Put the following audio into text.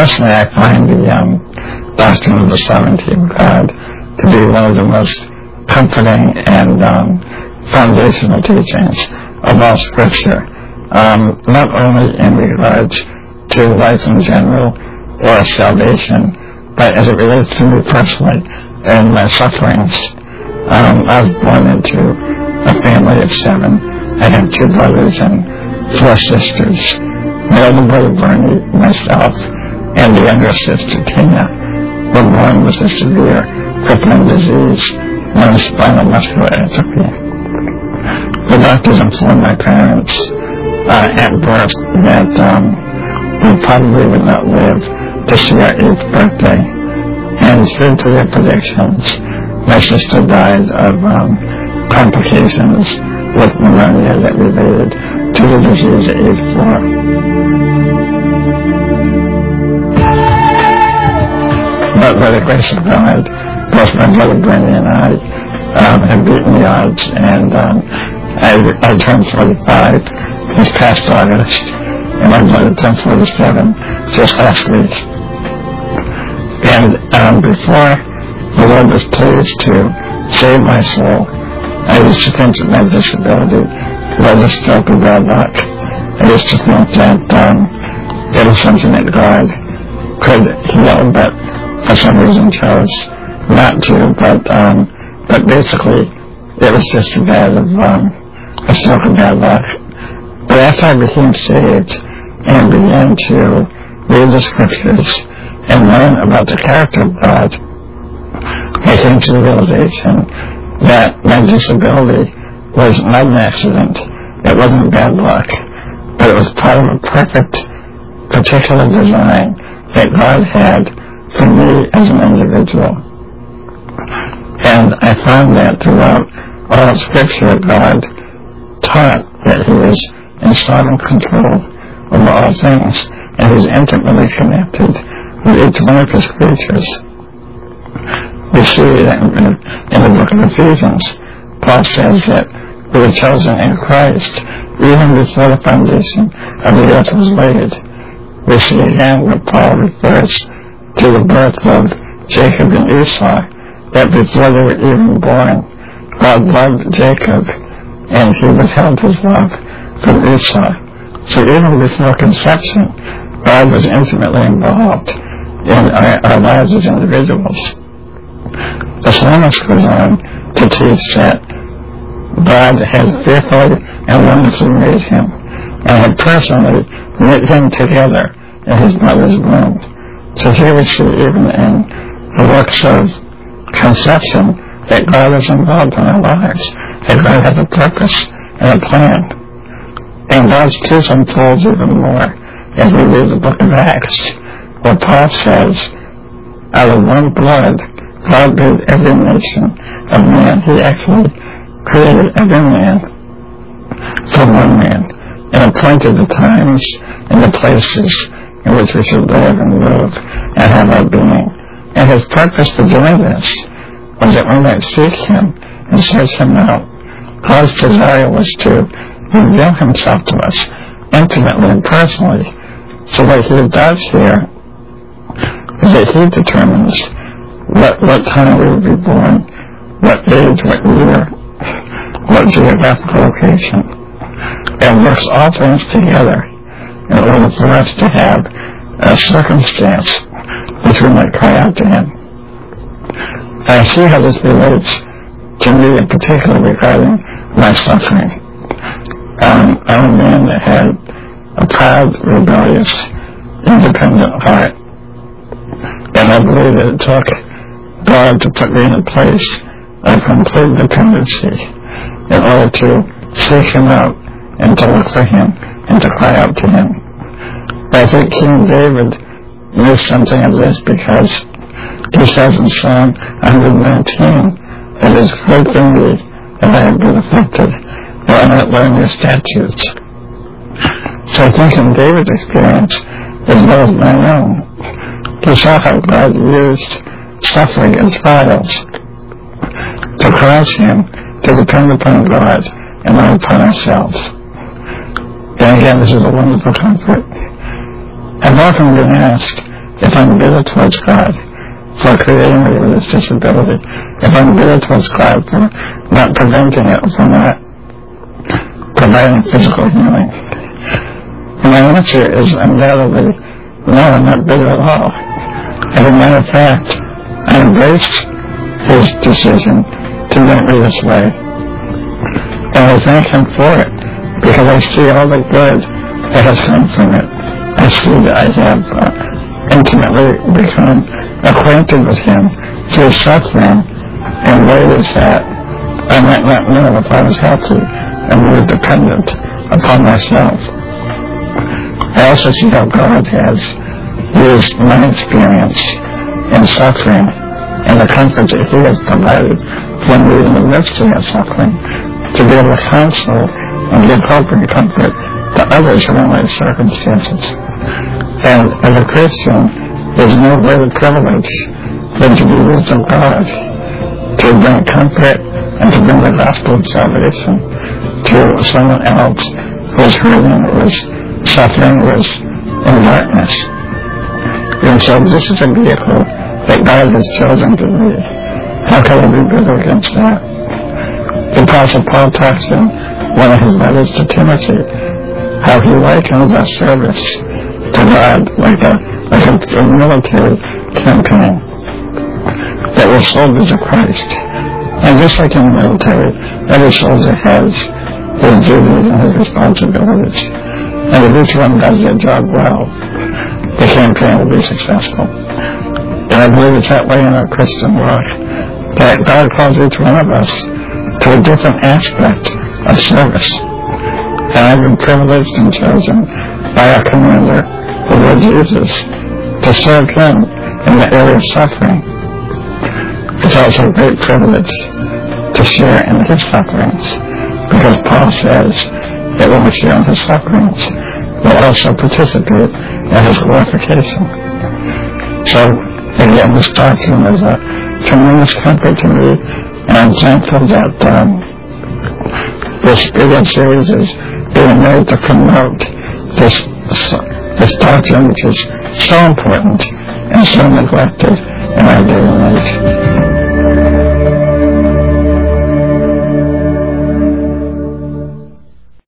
personally, I find the doctrine of the sovereignty of God to be one of the most comforting and foundational teachings of all Scripture, not only in regards to life in general or salvation, but as it relates to me personally and my sufferings. I was born into a family of 7. I have 2 brothers and 4 sisters. My older brother Bernie, myself, and the younger sister Tina were born with a severe crippling disease known as spinal muscular atrophy. The doctors informed my parents at birth that we probably would not live to see our 8th birthday, and due to their predictions, my sister died of complications with pneumonia that related to the disease at age 4. But by the grace of God, both my brother Bernie and I have beaten the odds, and I turned 45 this past August, and my brother turned 47 just last week. And before the Lord was pleased to save my soul, I used to think that my disability was a stroke of bad luck. I used to think that it was something that God could heal, but for some reason chose not to. But basically, it was just a stroke of bad luck. But after I became saved and began to read the Scriptures and learn about the character of God, I came to the realization that my disability was not an accident. It wasn't bad luck, but it was part of a perfect, particular design that God had for me as an individual. And I found that throughout all of Scripture, God taught that He is in sovereign control over all things, and He's intimately connected with each one of His creatures. We see that in the book of Ephesians, Paul says that we were chosen in Christ even before the foundation of the earth was laid. We see again where Paul refers to the birth of Jacob and Esau, that before they were even born, God loved Jacob, and He withheld His love from Esau. So even before conception, God was intimately involved in our lives as individuals. The psalmist goes on to teach that God has fearfully and wonderfully made him, and had personally knit him together in his mother's womb. So here we see even in the works of conception that God is involved in our lives, that God has a purpose and a plan. And God's truth unfolds even more as we read the book of Acts, where Paul says, out of one blood, God made every nation of man. He actually created every man from one man and appointed the times and the places in which we should live and move and have our being. And His purpose for doing this was that we might seek Him and search Him out. God's desire was to reveal Himself to us intimately and personally. So what He does here is that He determines what time we will be born, what age, what year, what geographical location, and works all things together in order for us to have a circumstance which we might cry out to Him. I see how this relates to me in particular regarding my suffering. I'm a man that had a proud, rebellious, independent heart, and I believe that it took God to put me in a place of complete dependency in order to seek Him out and to look for Him and to cry out to Him. I think King David knew something of this because he says in Psalm 119, "It is good for me that I have been afflicted, for I might learn your statutes." So I think in David's experience, as well as my own, he saw how God used suffering and trials to cause him to depend upon God and not upon ourselves. And again, this is a wonderful comfort. I've often been asked, if I'm bitter towards God for creating me with this disability, if I'm bitter towards God for not preventing it, for not providing physical healing, my answer is undoubtedly, no, I'm not bitter at all. As a matter of fact, I embrace his decision to make me this way. And I thank him for it, because I see all the good that has come from it. I see that I have intimately become acquainted with him through suffering in ways that I might not know if I was healthy and more dependent upon myself. I also see how God has used my experience in suffering and the comfort that he has provided for me in the midst of that suffering to be able to counsel and give hope and comfort to others in my circumstances. And as a Christian, there's no greater privilege than to be used of God to bring comfort and to bring the gospel of salvation to someone else who is hurting, who is suffering, who is in darkness. And so this is a vehicle that God has chosen to me. How can I be bitter against that? The Apostle Paul talks in one of his letters to Timothy how he likens our service to God like a military campaign that we're soldiers of Christ. And just like in the military, every soldier has his duties and his responsibilities. And if each one does their job well, the campaign will be successful. And I believe it's that way in our Christian walk, that God calls each one of us to a different aspect of service. And I've been privileged and chosen by our commander, the Lord Jesus, to serve him in the area of suffering. It's also a great privilege to share in his sufferings, because Paul says that when we share in his sufferings, we'll also participate in his glorification. So, again, this doctrine is a tremendous comfort to me, and I'm thankful that this video series is being made to promote this doctrine, which is so important and so neglected in our daily life.